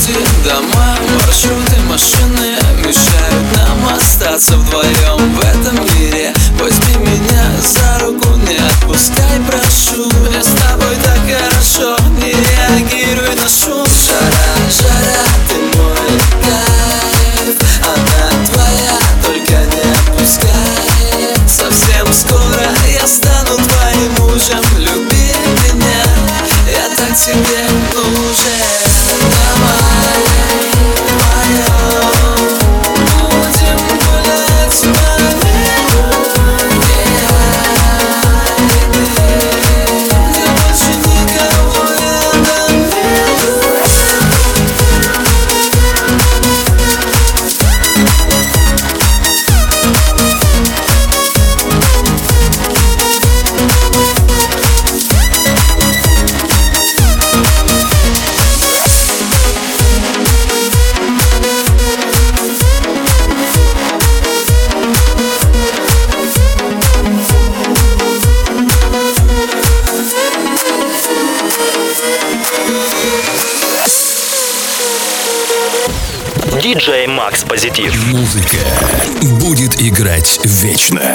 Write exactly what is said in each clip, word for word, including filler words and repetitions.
пути домой, маршруты машины мешают нам остаться вдвоем в этом мире. Возьми меня за руку, не отпускай, прошу. Мне с тобой так хорошо, не реагируй на шум. Жара, жара, ты мой кайф, она твоя, только не отпускай. Совсем скоро я стану твоим мужем. Люби меня, я так тебе нужен. Давай вдвоем будем гулять по миру, где больше никого рядом нету. Диджей Макс Позитив. Музыка будет играть вечно.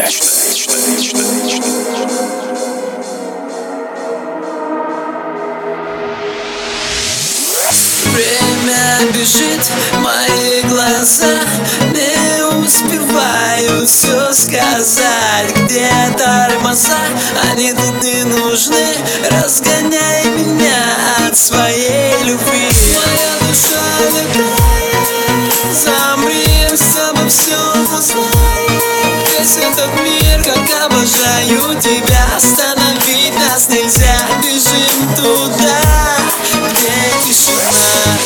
Время бежит, мои глаза не успеваю все сказать. Где тормоза, они тут не нужны. Разгоняй меня от своей любви. Моя душа летает, замри, чтобы все узнать. Весь этот мир, как обожаю тебя. Остановить нас нельзя, бежим туда, где тишина.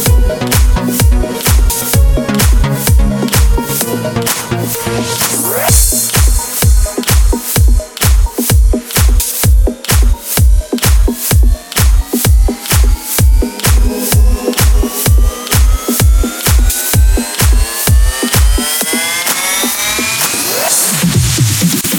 Right.